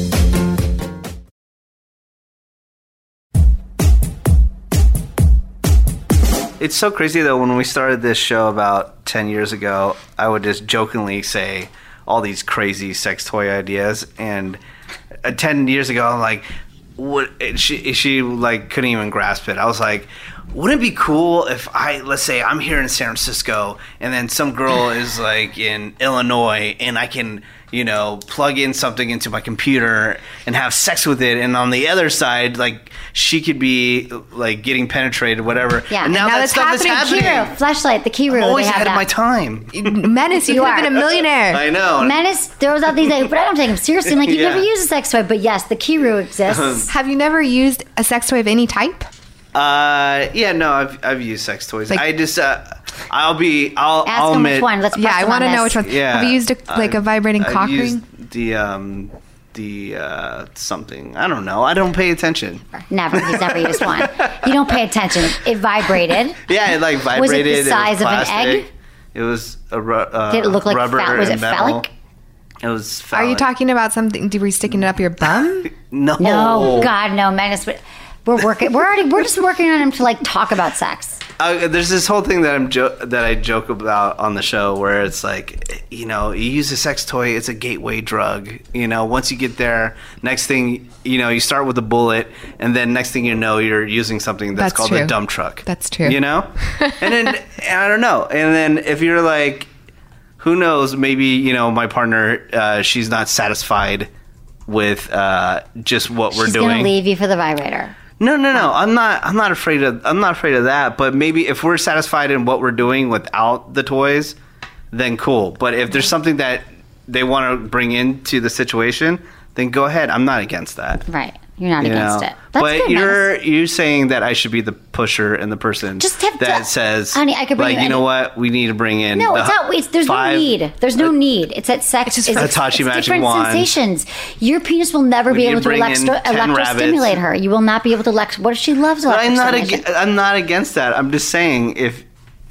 It's so crazy though. When we started this show about ten years ago, I would just jokingly say all these crazy sex toy ideas, and uh, ten years ago, I'm like, "What?" She she like couldn't even grasp it. I was like, "Wouldn't it be cool if I, let's say, I'm here in San Francisco, and then some girl is like in Illinois, and I can." You know, plug in something into my computer and have sex with it, and on the other side, like she could be like getting penetrated, whatever. Yeah, and now, and now that that's stuff is happening. happening. Kiru, Flashlight, the Kiru. I'm always they have ahead of that. my time. Menace, you, You could have are. been a millionaire. I know. Menace throws out these ideas, but I don't take them seriously. I'm like, you've Yeah. never used a sex toy, but yes, the Kiru exists. Have you never used a sex toy of any type? Uh, yeah, no, I've I've used sex toys. Like- I just uh, I'll be I'll Ask I'll him admit. which one. Let's Yeah, press I him want to on know this. which one. Yeah, Have you used a, like a I've- vibrating I've cock used ring? The um the uh something. I don't know. I don't pay attention. Never. He's never used one. You don't pay attention. It vibrated. Yeah, it like Was it the vibrated. size of an plastic. egg? It was a ru- uh, Did it look like rubber pha- was and it metal. phallic? It was. Are you phallic. talking about something? Were you sticking it up your bum? No. No, God, no, Menace. But we're working. We're already. We're just working on him to like talk about sex. Uh, there's this whole thing that I'm jo- that I joke about on the show where it's like, you know, you use a sex toy, it's a gateway drug. You know, once you get there, next thing, you know, you start with a bullet, and then next thing you know, you're using something that's, That's called true. a dump truck. That's true. You know, and then and I don't know, and then if you're like, who knows? Maybe you know, my partner, uh, she's not satisfied with uh, just what we're She's doing. gonna leave you for the vibrator. No, no, no. I'm not. I'm not afraid of. I'm not afraid of that. But maybe if we're satisfied in what we're doing without the toys, then cool. But if there's something that they want to bring into the situation, then go ahead. I'm not against that. Right. You're not You against know? it. That's but good, you're Menace. you're saying that I should be the pusher and the person Just have to- that says, Honey, I could bring like, you you know any- what, we need to bring in. No, the it's not. It's, there's five- no need. There's no need. It's that sex just is for- it's, Hitachi it's magic different wand. sensations. Your penis will never We be need able to to bring in electro, ten electrostimulate rabbits. her. You will not be able to elect. What if she loves But I'm not. electrostimulation? Ag- I'm not against that. I'm just saying if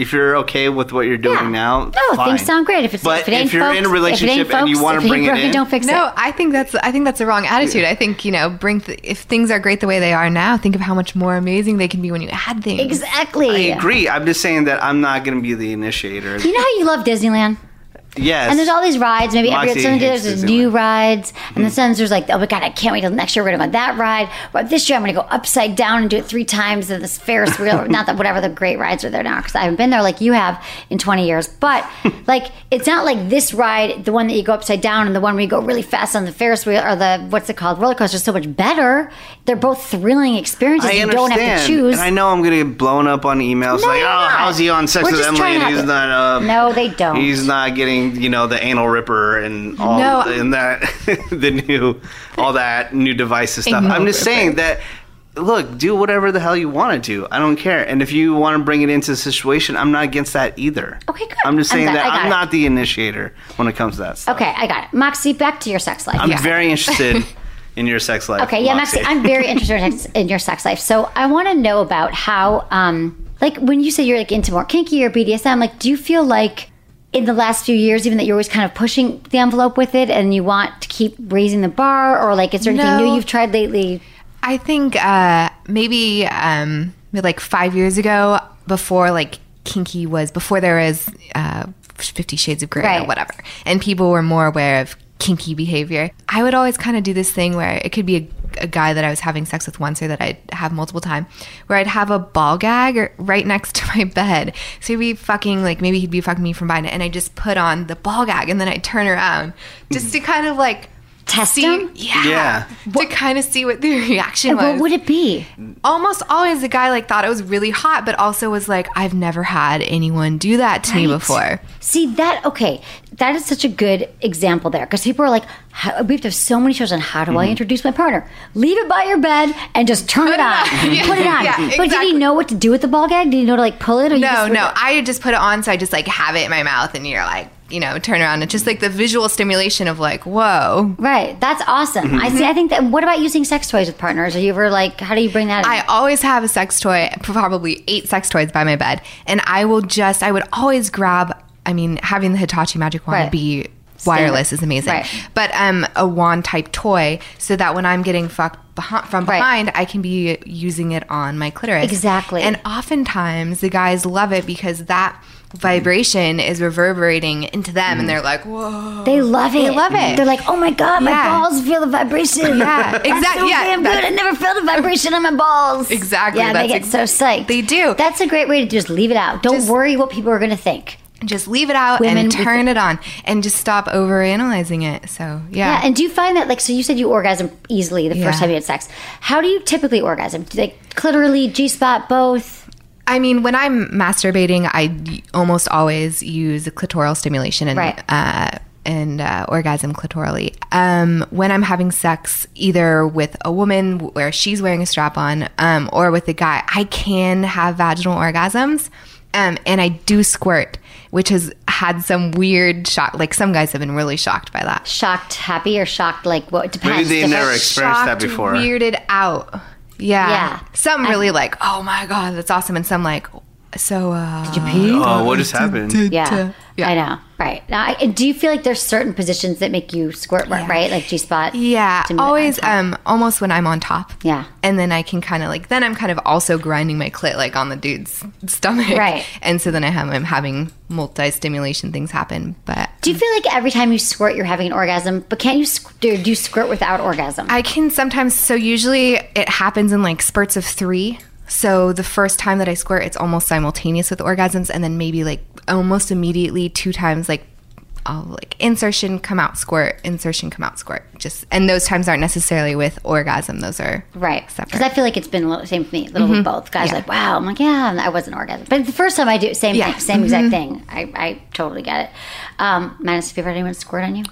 if you're okay with what you're doing Yeah. now, No, fine. things sound great. If it's But if, it ain't if you're folks, in a if it ain't relationship and you folks, wanna if it ain't bring it broken, in- don't fix No, it. I think that's I think that's the wrong attitude. I think, you know, bring th- if things are great the way they are now, think of how much more amazing they can be when you add things. Exactly. I agree. I'm just saying that I'm not going to be the initiator. You know how you love Disneyland? Yes. And there's all these rides. Maybe every Moxie some hates there's Disneyland. new rides, and then sometimes there's like, oh my god, I can't wait till next year we're gonna go on that ride. But this year I'm gonna go upside down and do it three times in this Ferris wheel. Not that whatever the great rides are there now, because I haven't been there like you have in twenty years. But like, it's not like this ride, the one that you go upside down, and the one where you go really fast on the Ferris wheel or the what's it called roller coaster is so much better. They're both thrilling experiences. I you understand. don't have to choose. And I know I'm going to get blown up on emails No, like, you're oh, not. how's he on Sex We're with just Emily trying and to he's have- not uh, No, they don't. He's not getting, you know, the anal ripper and all No. and that the new all that new devices stuff. Anal I'm just ripper. saying that look, do whatever the hell you want to do. I don't care. And if you want to bring it into the situation, I'm not against that either. Okay, good. I'm just I'm saying glad- that I got I'm it. not the initiator when it comes to that stuff. Okay, I got it. Moxie, back to your sex life. I'm very interested in your sex life. Okay, yeah, Maxie, I'm very interested in sex- in your sex life. So I want to know about how, um, like, when you say you're like into more kinky or B D S M, like, do you feel like in the last few years, even that you're always kind of pushing the envelope with it, and you want to keep raising the bar, or like, is there anything No. new you've tried lately? I think uh, maybe um, maybe like five years ago, before like kinky was before there was uh, Fifty Shades of Grey Right. or whatever, and people were more aware of kinky behavior. I would always kind of do this thing where it could be a, a guy that I was having sex with once or that I'd have multiple times, where I'd have a ball gag or, right next to my bed. So he'd be fucking, like, maybe he'd be fucking me from behind it, and I just put on the ball gag, and then I'd turn around just to kind of like Test see, him? yeah, Yeah. to kind of see what the reaction And was. what would it be? Almost always the guy like thought it was really hot, but also was like, I've never had anyone do that to me Right. before. See that? Okay, that is such a good example there, because people are like, how, we have to have so many shows on how do I introduce my partner? Leave it by your bed and just turn it on. Yeah. Put it on. Yeah, But did he exactly. know what to do with the ball gag? Did he know to like pull it? Or you No, just no, I just put it on, so I just like have it in my mouth, and you're like, you know, turn around. It's just like the visual stimulation of like, whoa. Right, that's awesome. I see. I think that. What about using sex toys with partners? Are you ever like, how do you bring that in? I always have a sex toy, probably eight sex toys by my bed, and I will just, I would always grab, I mean, having the Hitachi Magic Wand Right. be wireless is amazing, Right. but um, a wand type toy, so that when I'm getting fucked behi- from Right. behind, I can be using it on my clitoris. Exactly. And oftentimes the guys love it because that vibration is reverberating into them, and they're like, whoa. They love it. They love it. They're like, oh my god, my Yeah. balls feel the vibration. Yeah, That's exact- so yeah, damn that's- good. I never felt the vibration on my balls. Exactly, Yeah, they that's get ex- so psyched. They do. That's a great way to just leave it out. Don't Just- worry what people are going to think. Just leave it out Women and with turn it on, and just stop over analyzing it. So yeah. Yeah, and do you find that, like, so you said you orgasm easily the Yeah. first time you had sex. How do you typically orgasm? Do they clitorally, G-spot, both? I mean, when I'm masturbating, I almost always use clitoral stimulation and Right. uh, and uh, orgasm clitorally. Um, when I'm having sex, either with a woman where she's wearing a strap on, um, or with a guy, I can have vaginal orgasms, um, and I do squirt, which has had some weird shock. Like some guys have been really shocked by that. Shocked, happy, or shocked, like, what? It depends. Maybe they Different- never experienced that Shocked, before. weirded out. Yeah. Yeah. Some really like, oh my God, that's awesome. And some like, so, uh. Did you pee? Oh, what just happened? Yeah, Yeah. I know. Right. Now, I, do you feel like there's certain positions that make you squirt, right? Like G-spot? Yeah, to- always, on top? um, almost when I'm on top. Yeah. And then I can kind of like, then I'm kind of also grinding my clit like on the dude's stomach. Right. And so then I have, I'm having multi-stimulation things happen. But Do you feel like every time you squirt, you're having an orgasm? But can't you, squ- do do you squirt without orgasm? I can sometimes, so usually it happens in like spurts of three. So the first time that I squirt, it's almost simultaneous with orgasms, and then maybe like almost immediately two times, like I'll like insertion, come out, squirt, insertion, come out, squirt. Just, and those times aren't necessarily with orgasm. Those are Right. separate. Because I feel like it's been a little same for me, a little with both. Guys Yeah. are like, wow. I'm like, yeah, I wasn't orgasm. But the first time I do, same Yeah. thing, same exact thing. I, I totally get it. Um, Manus, have you ever had anyone squirt on you?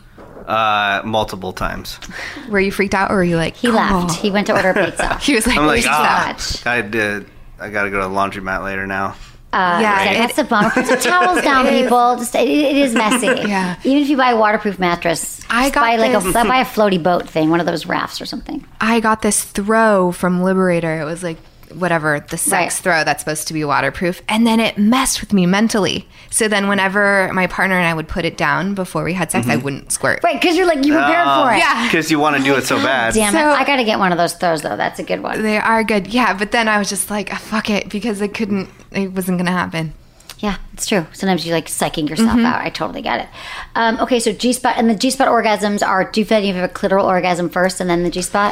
Uh, multiple times. Were you freaked out, or were you like, He oh. laughed. He went to order pizza. He was like, I'm like, Thank you so ah, much. I did. I gotta go to the laundromat later now. Uh, Yeah, yeah, it- that's a bummer. Put some towels down, It is. people. Just it, it is messy. Yeah. Even if you buy a waterproof mattress, I just got buy like a this- buy a floaty boat thing, one of those rafts or something. I got this throw from Liberator. It was like whatever the sex Right. throw that's supposed to be waterproof, and then it messed with me mentally. So then whenever my partner and I would put it down before we had sex, I wouldn't squirt. Right, because you're like, you prepared for it. Yeah. Because you want to do it so bad. Damn So- it. I got to get one of those throws, though. That's a good one. They are good, yeah. But then I was just like, "Ah, fuck it," because it couldn't, it wasn't gonna happen. Yeah, it's true. Sometimes you like psyching yourself Mm-hmm. out. I totally get it. Um, okay, so G spot and the G spot orgasms are. Do you feel like you have a clitoral orgasm first and then the G spot?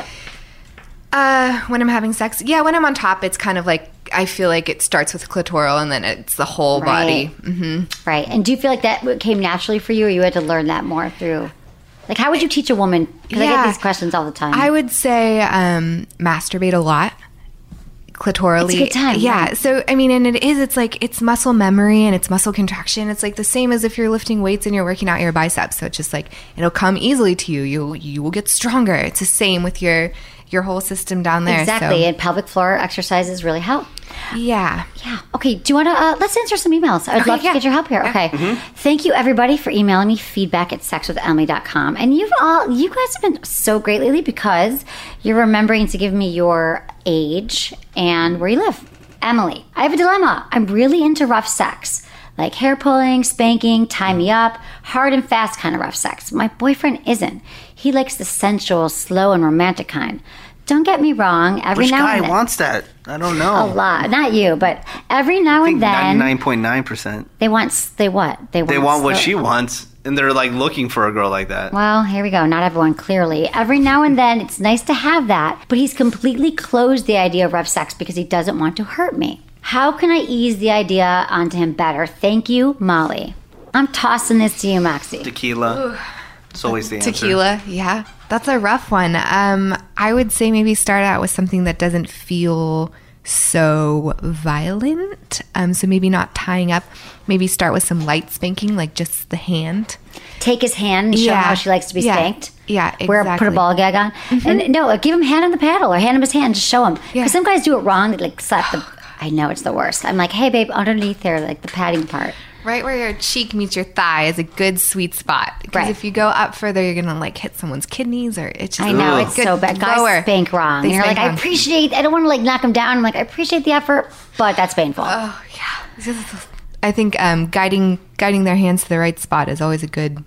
Uh, when I'm having sex, yeah. When I'm on top, it's kind of like I feel like it starts with clitoral and then it's the whole body. Right. Mm-hmm. Right. And do you feel like that came naturally for you, or you had to learn that more through? Like, how would you teach a woman? Because I Yeah. get these questions all the time. I would say um, masturbate a lot. Clitorally. It's a good time, Yeah. right. So, I mean, and it is, it's like, it's muscle memory and it's muscle contraction. It's like the same as if you're lifting weights and you're working out your biceps. So it's just like, it'll come easily to you. You you will get stronger. It's the same with your, your whole system down there. Exactly. So, And pelvic floor exercises really help. yeah. Yeah. Okay. Do you want to, uh, let's answer some emails. I'd Okay, love to yeah. get your help here. Okay. Thank you, everybody, for emailing me feedback at sex with emily dot com. And you've all, you guys have been so great lately because you're remembering to give me your age and where you live. Emily, I have a dilemma. I'm really into rough sex, like hair pulling, spanking, tie me up, hard and fast kind of rough sex. My boyfriend isn't. He likes the sensual, slow, and romantic kind. Don't get me wrong. Every Which now guy and then, wants that? I don't know. a lot. Not you, but every now I and think then ninety-nine point nine percent. they want. They what? They want. They want what slow- she wants, and they're like looking for a girl like that. Well, here we go. Not everyone, clearly. Every now and then, it's nice to have that, but he's completely closed the idea of rough sex because he doesn't want to hurt me. How can I ease the idea onto him better? Thank you, Molly. I'm tossing this to you, Moxie. Tequila. It's always the answer. Tequila, yeah. That's a rough one. Um, I would say maybe start out with something that doesn't feel so violent. Um, so maybe not tying up. Maybe start with some light spanking, like just the hand. Take his hand and show him Yeah. how she likes to be Yeah. spanked. Yeah, Where put a exactly. ball gag on. And no, give him hand on the paddle or hand him his hand. Just show him. Because Yeah. some guys do it wrong. They like slap the. I know it's the worst. I'm like, hey, babe, underneath there, like the padding part. Right where your cheek meets your thigh is a good sweet spot. Because Right. if you go up further, you're gonna like hit someone's kidneys, or it's just I know, Ugh. it's good so bad. Guys lower. spank wrong. They And you're like, spank I wrong. appreciate, I don't want to like knock him down. I'm like, I appreciate the effort, but that's painful. Oh yeah. I think um, guiding guiding their hands to the right spot is always a good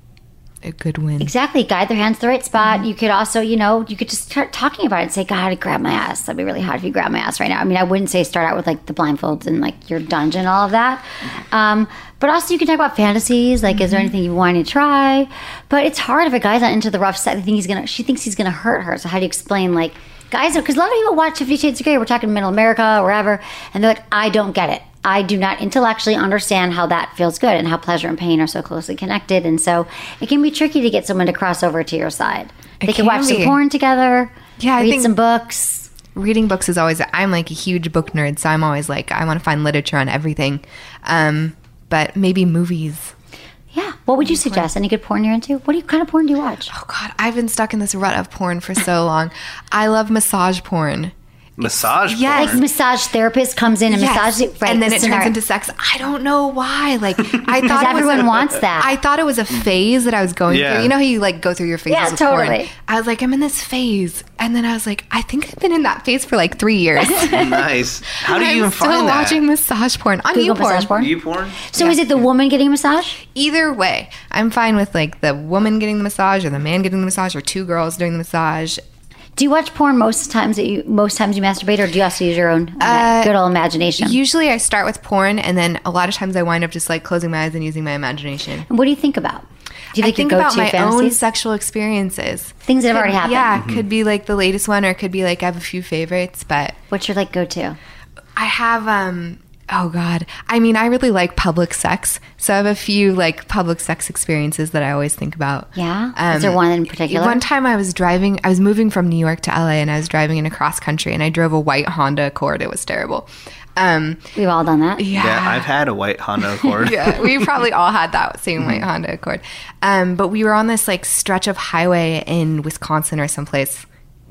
a good win. Exactly. Guide their hands to the right spot. Mm-hmm. You could also, you know, you could just start talking about it and say, God, grab my ass. That'd be really hot if you grab my ass right now. I mean, I wouldn't say start out with like the blindfolds and like your dungeon, all of that. Um, but also you can talk about fantasies. Like, is there Mm-hmm. anything you want to try? But it's hard if a guy's not into the rough sex. I think he's going to, she thinks he's going to hurt her. So how do you explain like, guys, because a lot of people watch Fifty Shades of Grey. We're talking middle America or wherever. And they're like, I don't get it. I do not intellectually understand how that feels good and how pleasure and pain are so closely connected. And so it can be tricky to get someone to cross over to your side. It They can can watch some be. porn together, Yeah, I read think- some books. Reading books is always, I'm like a huge book nerd, so I'm always like, I want to find literature on everything. Um, but maybe movies. Yeah. What would you suggest? Any good porn you're into? What do you, kind of porn do you watch? Oh God, I've been stuck in this rut of porn for so long. I love massage porn. Massage Yes. porn. Like massage therapist comes in and Yes. massages, right? and then the it scenario. turns into sex. I don't know why. Like I thought it was everyone a- wants that. I thought it was a phase that I was going Yeah. through. You know how you like go through your phases Yeah, with porn? totally. I was like, I'm in this phase, and then I was like, I think I've been in that phase for like three years. Nice. How do you I'm even still find that? watching massage porn on Google YouPorn. massage porn? You porn? So is it the woman getting a massage? Either way, I'm fine with like the woman getting the massage or the man getting the massage or two girls doing the massage. Do you watch porn most times that you most times you masturbate, or do you also use your own Uh, good old imagination? Usually I start with porn, and then a lot of times I wind up just like closing my eyes and using my imagination. And what do you think about? Do you I think, think your about go-to my own fantasies? sexual experiences. Things that have Could- already happened. Yeah, could be like the latest one, or it could be like I have a few favorites, but What's your like go-to? I have um oh god. I mean, I really like public sex. So I have a few like public sex experiences that I always think about. Yeah? Is there one in particular? One time I was driving, I was moving from New York to L A, and I was driving in a cross country, and I drove a white Honda Accord. It was terrible. Um We've all done that. yeah. Yeah, I've had a white Honda Accord. Yeah, we probably all had that same white Honda Accord. Um, but we were on this like stretch of highway in Wisconsin or someplace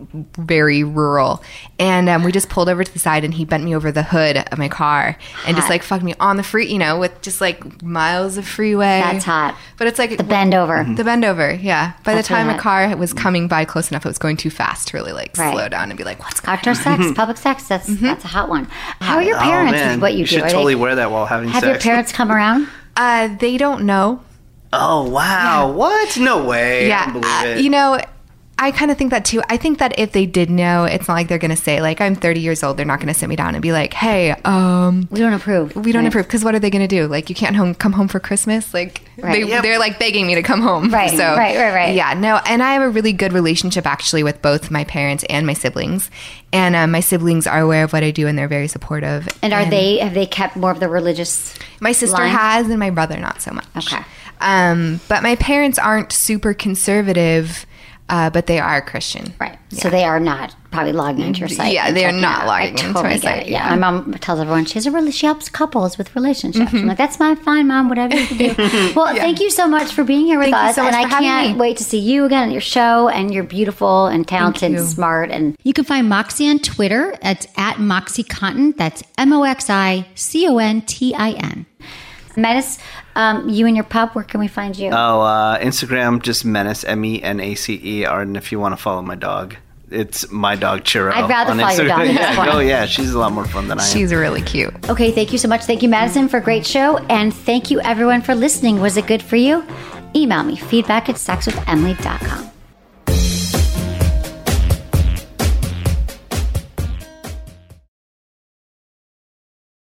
very rural. And um, we just pulled over to the side, and he bent me over the hood of my car and just like fucked me on the free, you know, with just like miles of freeway. That's hot. But it's like The bend over. the bend over, yeah. By That's the time really a hot. car was coming by close enough, it was going too fast to really like Right. slow down and be like, what's going Outdoor sex, public sex, that's that's a hot one. How are your Oh, parents man. with what you You do? should Are totally they, wear that while having have sex. your parents come around? Uh, they don't know. Oh, wow. What? No way. I Yeah, don't believe uh, it. you know, I kind of think that too. I think that if they did know, it's not like they're going to say, like, I'm thirty years old. They're not going to sit me down and be like, hey, um, We don't approve. we don't Right. approve. Because what are they going to do? Like, you can't home, come home for Christmas? Like, Right. they, Yep. they're like begging me to come home. Right, So, right, right, right. Yeah, no. And I have a really good relationship actually with both my parents and my siblings. And um, my siblings are aware of what I do, and they're very supportive. And are they, have they kept more of the religious? My sister line? has, and my brother not so much. Okay. Um, but my parents aren't super conservative, uh, but they are Christian. Right. So they are not probably logging into your site. Yeah, and they are checking not out. logging I into totally my get site, it. Yeah. yeah. My mom tells everyone she has a really, she helps couples with relationships. I'm like, that's my fine, Mom, whatever you can do. Well, thank you so much for being here with Thank you us. so much and for I having can't me. wait to see you again at your show. And you're beautiful and talented you. and smart. And you can find Moxie on Twitter. It's at Moxie Contin. That's M O X I C O N T I N. Menace, um, you and your pup, where can we find you? Oh, uh, Instagram, just Menace, M E N A C E. Or, and if you want to follow my dog, it's my dog, Chiro. I'd rather on follow your Instagram. dog at this Yeah, point. oh, yeah, she's a lot more fun than I am. She's really cute. Okay, thank you so much. Thank you, Madison, for a great show. And thank you, everyone, for listening. Was it good for you? Email me, feedback at sex with emily dot com.